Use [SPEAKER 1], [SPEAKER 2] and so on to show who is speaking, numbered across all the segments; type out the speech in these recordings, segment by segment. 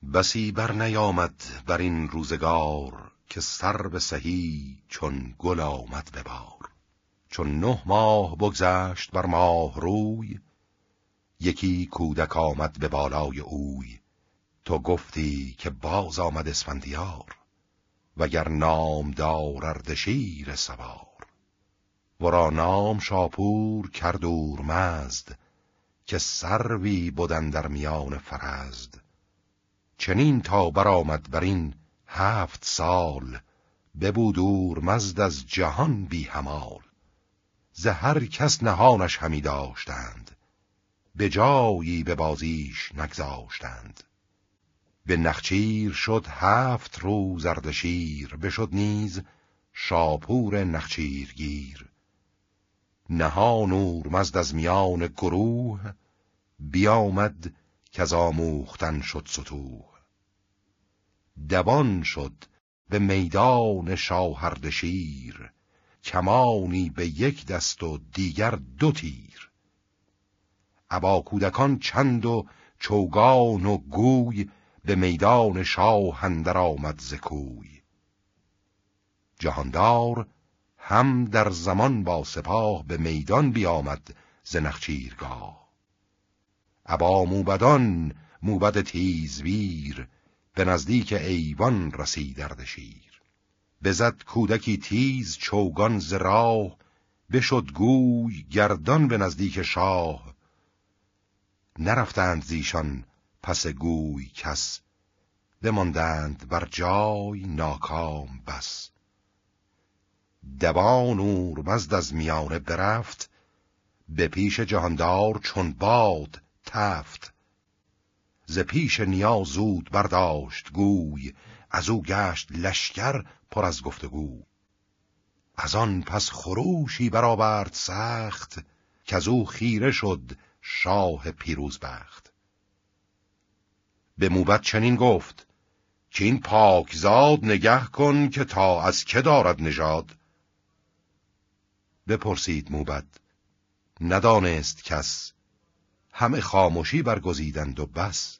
[SPEAKER 1] بسی بر نیامد بر این روزگار، که سر به سهی چون گل آمد به بار. چون 9 ماه بگذشت بر ماه روی، یکی کودک آمد به بالای اوی. تو گفتی که باز آمد اسفندیار، وگر نام دار اردشیر سوار. ورا نام شاپور کرد اورمزد، که سروی بودن در میان فرزد. چنین تا برآمد بر این 7 سال، ببود اورمزد از جهان بی همال. ز هر کس نهانش همی داشتند، به جایی به بازیش نگذاشتند. به نخچیر شد 7 روز اردشیر، بشد نیز شاپور نخچیرگیر. نهان اورمزد از میان گروه، بیامد که از آموختن شد ستوه. دوان شد به میدان شاه اردشیر، کمانی به 1 دست و دیگر 2 تیر. ابا کودکان چند و چوگان و گوی، به میدان شاه اندر آمد ز کوی. جهاندار هم در زمان با سپاه، به میدان بیامد ز نخچیرگاه. ابا موبدان موبد تیزویر، به نزدیک ایوان رسید اردشیر. بزد کودکی تیز چوگان ز راه، بشد گوی گردان به نزدیک شاه. نرفتند زیشان پس گوی کس، بماندند بر جای ناکام بس. دوان اورمزد از میانه برفت، به پیش جهاندار چون باد تفت. ز پیش نیا زود برداشت گوی، از او گشت لشکر پر از گفتگو. از آن پس خروشی برآورد سخت، که از او خیره شد شاه پیروزبخت. به موبد چنین گفت که این پاکزاد نگه کن، که تا از که دارد نژاد. بپرسید موبد ندانست کس، همه خاموشی برگزیدند و بس.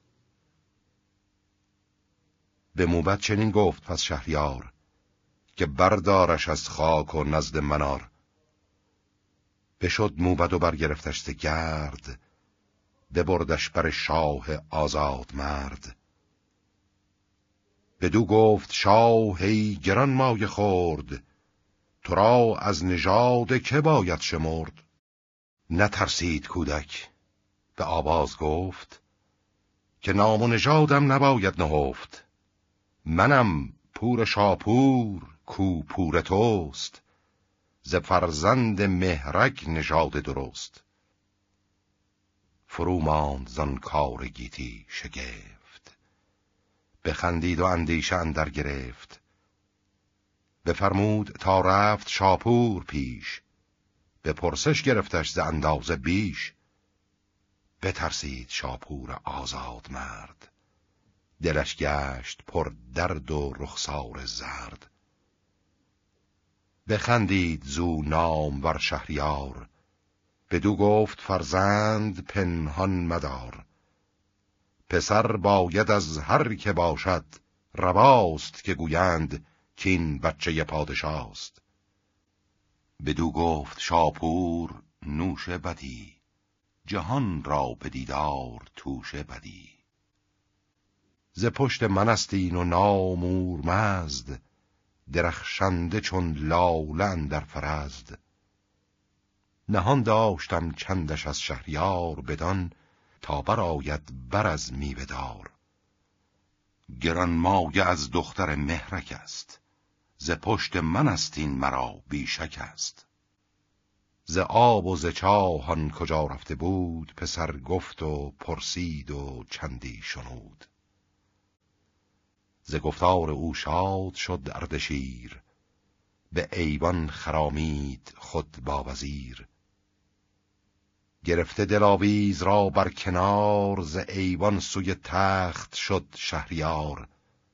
[SPEAKER 1] به موبد چنین گفت پس شهریار، که بردارش از خاک و نزد منار. بشد موبد و برگرفتش ز گرد، ببردش بر شاه آزاد مرد. بدو گفت شاه ای گران مایه خورد، تو را از نژاد که باید شمرد. نترسید کودک به آواز گفت، که نام و نژادم نباید نهفت. منم پور شاپور کو پور توست، ز فرزند مهرک نژاد درست. فرو ماند زان کار گیتی شگفت، بخندید و اندیشه اندر گرفت. بفرمود تا رفت شاپور پیش، به پرسش گرفتش ز اندازه بیش. بترسید شاپور آزاد مرد، دلش گشت پر درد و رخسار زرد. بخندید زو نامور شهریار، بدو گفت فرزند پنهان مدار. پسر باید از هر که باشد رواست، که گویند که این بچه پادشاست. بدو گفت شاپور نوش بدی، جهان را به دیدار توش بدی. ز پشت من است این و نام اورمزد، درخشنده چون لاله اندر فرزد. نهان داشتم چندش از شهریار، بدان تا برآید بر از میوه دار. گرانمایه از دختر مهرک است، ز پشت من است این مرا بی شک است. ز آب و ز چاه آن کجا رفته بود، پسر گفت و پرسید و چندی شنود. ز گفتار او شاد شد اردشیر، به ایوان خرامید خود با وزیر. گرفته دلاویز را بر کنار، ز ایوان سوی تخت شد شهریار.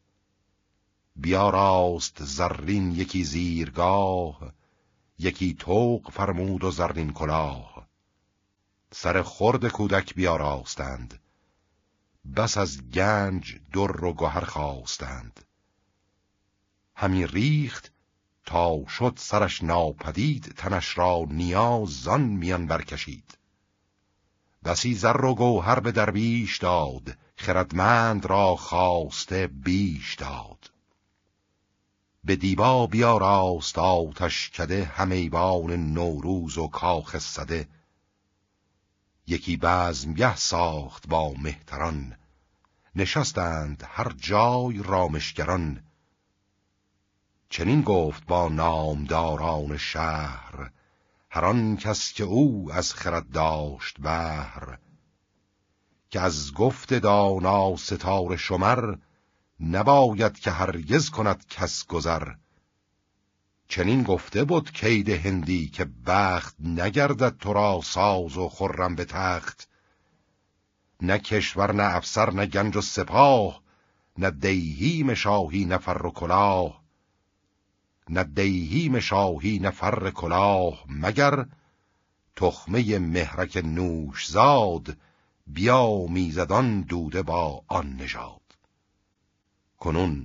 [SPEAKER 1] بیاراست زرین یکی زیرگاه، یکی طوق فرمود و زرین کلاه. سر خرد کودک بیاراستند، بس از گنج در و گوهر خواستند. همی ریخت تا شد سرش ناپدید، تنش را نیاز زان میان برکشید. بسی زر و گوهر به درویش داد، خردمند را خواسته بیش داد. به دیبا بیاراست آتشکده، هم ایوان نوروز و کاخ سده. یکی بزمگه ساخت با مهتران، نشستند هر جای رامشگران. چنین گفت با نامداران شهر، هر آن کس که او از خرد داشت بهر. که از گفت دانا ستاره شمر، نباید که هرگز کند کس گذر. چنین گفته بود کید هندی، که بخت نگردد تو را ساز و خرم به تخت. نه کشور نه افسر نه گنج و سپاه، نه دیهیم شاهی نه فر و کلاه. نه دیهیم شاهی نه فر کلاه، مگر تخمه مهرک نوشزاد. بیامیزد دوده با آن نژاد. کنون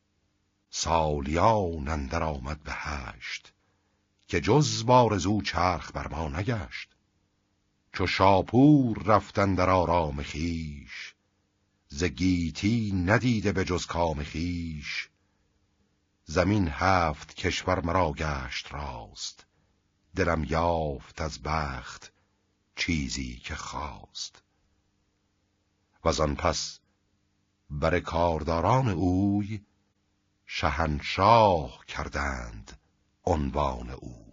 [SPEAKER 1] سالیان اندر آمد به 8، که جز بآرزو چرخ بر ما نگشت. چو شاپور رفتن در آرام خویش، ز گیتی ندیده به جز کام خویش. زمین 7 کشور مرا گشت راست، دلم یافت از بخت چیزی که خواست. وزان پس بر کارداران اوی، شهنشاه کردند عنوان او.